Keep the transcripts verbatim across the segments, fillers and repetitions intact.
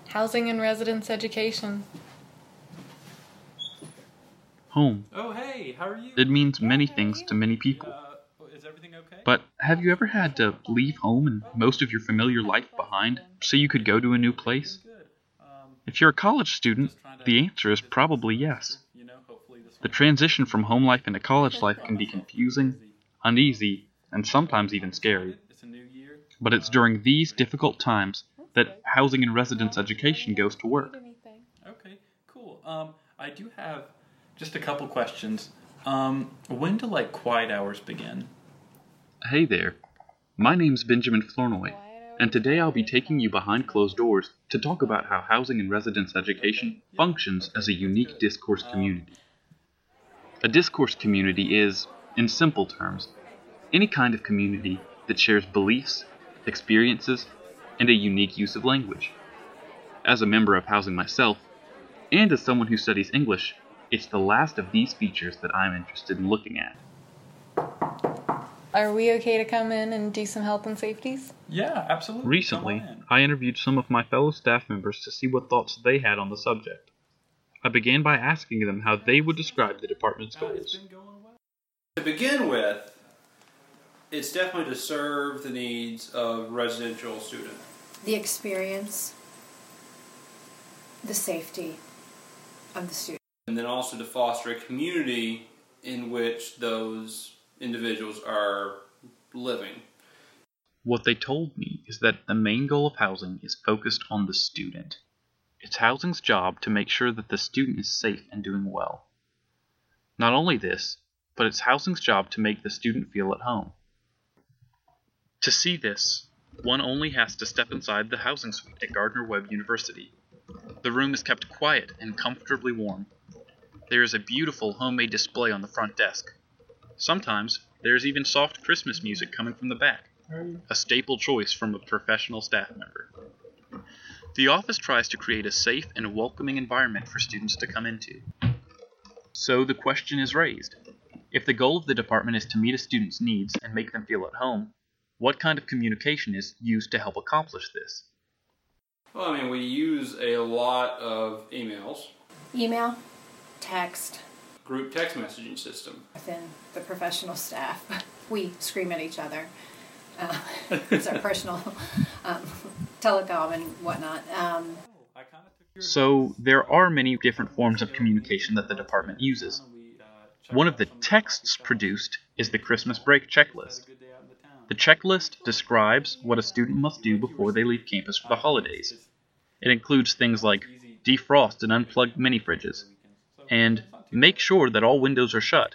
Housing and residence education. Home. Oh, hey, how are you? It means many things to many people. Uh, is everything okay? But have you ever had to leave home and most of your familiar life behind so you could go to a new place? Good. Um, If you're a college student, the answer is probably yes. you know, hopefully this The transition from home life into college life can be confusing, uneasy, and sometimes even scary. It's a new year. But it's during these difficult times that housing and residence education goes to work. Okay, cool. Um, I do have just a couple questions. Um, when do like quiet hours begin? Hey there, my name's Benjamin Flournoy, and today I'll be taking you behind closed doors to talk about how housing and residence education functions as a unique discourse community. A discourse community is, in simple terms, any kind of community that shares beliefs, experiences, and a unique use of language. As a member of housing myself, and as someone who studies English, it's the last of these features that I'm interested in looking at. Are we okay to come in and do some health and safeties? Yeah, absolutely. Recently, Come on in. I interviewed some of my fellow staff members to see what thoughts they had on the subject. I began by asking them how they would describe the department's Uh, it's goals. been going well. To begin with, it's definitely to serve the needs of residential students. The experience, the safety of the student. And then also to foster a community in which those individuals are living. What they told me is that the main goal of housing is focused on the student. It's housing's job to make sure that the student is safe and doing well. Not only this, but it's housing's job to make the student feel at home. To see this, one only has to step inside the housing suite at Gardner-Webb University. The room is kept quiet and comfortably warm. There is a beautiful homemade display on the front desk. Sometimes, there is even soft Christmas music coming from the back, a staple choice from a professional staff member. The office tries to create a safe and welcoming environment for students to come into. So the question is raised. If the goal of the department is to meet a student's needs and make them feel at home, what kind of communication is used to help accomplish this? Well, I mean, we use a lot of emails, Email, text, group text messaging system. within the professional staff. We scream at each other. Uh, it's our personal um, telecom and whatnot. Um, I kind of took your So there are many different forms of communication that the department uses. One of the texts produced is the Christmas break checklist. The checklist describes what a student must do before they leave campus for the holidays. It includes things like defrost and unplug mini fridges, and make sure that all windows are shut.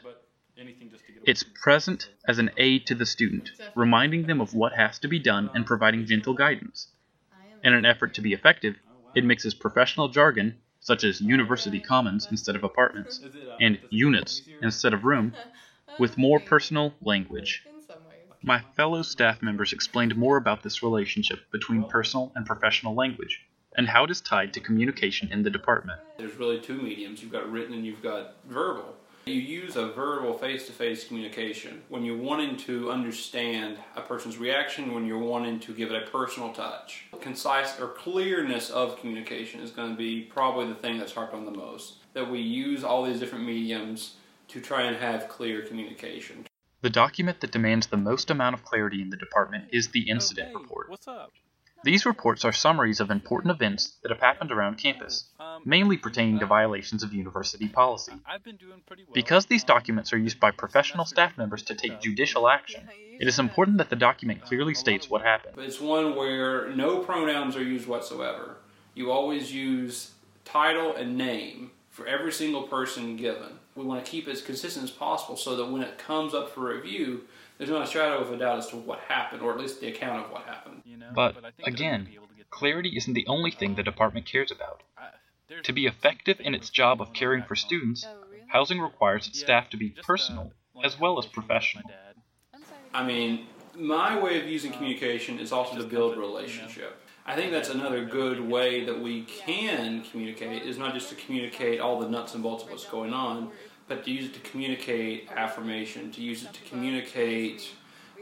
It's present as an aid to the student, reminding them of what has to be done and providing gentle guidance. In an effort to be effective, it mixes professional jargon, such as university commons instead of apartments, and units instead of room, with more personal language. In some ways. My fellow staff members explained more about this relationship between personal and professional language, and how it is tied to communication in the department. There's really two mediums. You've got written and you've got verbal. You use a verbal face-to-face communication when you're wanting to understand a person's reaction, when you're wanting to give it a personal touch. Concise or clearness of communication is going to be probably the thing that's harped on the most. That we use all these different mediums to try and have clear communication. The document that demands the most amount of clarity in the department is the incident Oh, hey, report. What's up? These reports are summaries of important events that have happened around campus, Um, mainly pertaining to violations of university policy. I've been doing pretty well. Because these Um, documents are used by professional staff members to take judicial action, it is important that the document clearly states what happened. But it's one where no pronouns are used whatsoever. You always use title and name for every single person given. We want to keep it as consistent as possible so that when it comes up for review, there's not a shadow of a doubt as to what happened, or at least the account of what happened. you know, But, I think that I'm again, gonna be able to get- clarity isn't the only thing the department cares about. I- there's To be effective in its job of caring for students, housing requires its staff to be Just, uh, personal like as well as issues with my professional. dad. I mean, my way of using communication is also to build relationship. I think that's another good way that we can communicate, is not just to communicate all the nuts and bolts of what's going on, but to use it to communicate affirmation, to use it to communicate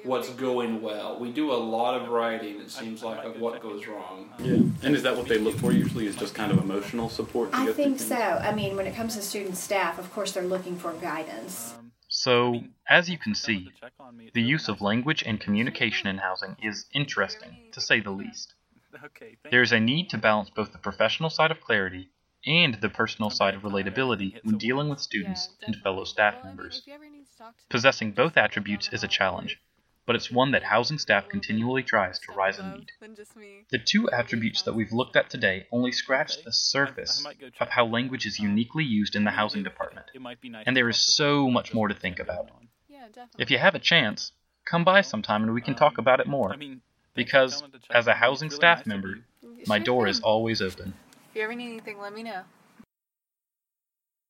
what's going well. We do a lot of writing, it seems like, of what goes wrong. Yeah. And is that what they look for usually, is just kind of emotional support? To I get think through so. things? I mean, when it comes to student staff, of course, they're looking for guidance. So, as you can see, the use of language and communication in housing is interesting, to say the least. There is a need to balance both the professional side of clarity and the personal side of relatability when dealing with students and fellow staff members. Possessing both attributes is a challenge, but it's one that housing staff continually tries to rise and meet. The two attributes that we've looked at today only scratch the surface of how language is uniquely used in the housing department, and there is so much more to think about. If you have a chance, come by sometime and we can talk about it more, because as a housing staff member, my door is always open. If you ever need anything, let me know.